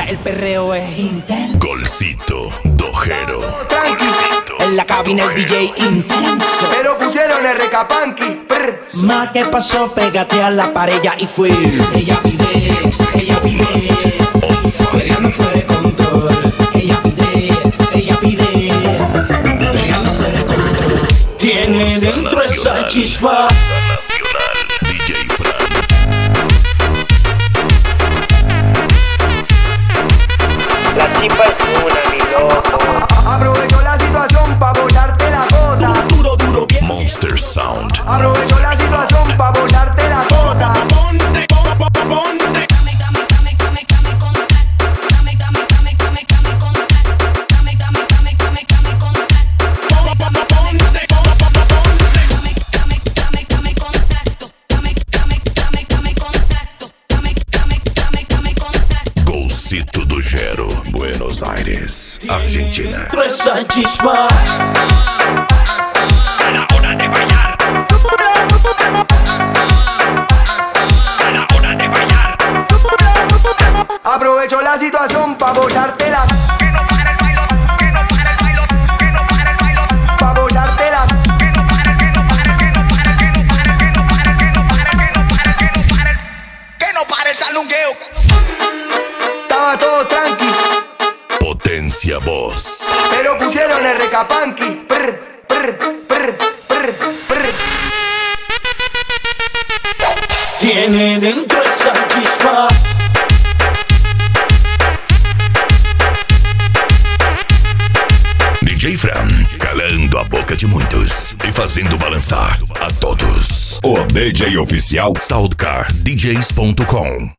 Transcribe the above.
el perreo es intenso. Golcito Dojero. Tranqui, En la cabina el DJ intenso. pero pusieron RK Punky. Ma, ¿qué pasó? Pégate a la pared ya y fui. Ella pide, pegando fuera de control. Ella pide, pegando fuera de control. Tiene dentro esa chispa. Nacional, DJ Fran. La chipa es una, mi loco. Aprovecho la situación pa' apoyarte la cosa. Duro, bien. Monster Sound. Aprovecho la situación pa' apoyarte la cosa. Golcito Dojero. Buenos Aires, Argentina. Esa chispa. A la hora de bailar. A la hora de bailar. Aprovecho la situación pa' apoyarte la. Que no para el bailot, que no para el bailot, que no para el bailot. Pa' apoyarte la. Que no para, que no para, que no para, que no para, que no para, que no para, que no para, que no para. Que no para el salungueo. Estaba todo tranqui, Potencia Voz. pero pusieron RK Punky. Tiene dentro esa chispa. DJ Fran, calando a boca de muitos e fazendo balançar a todos. O DJ oficial SoundcarDJs.com.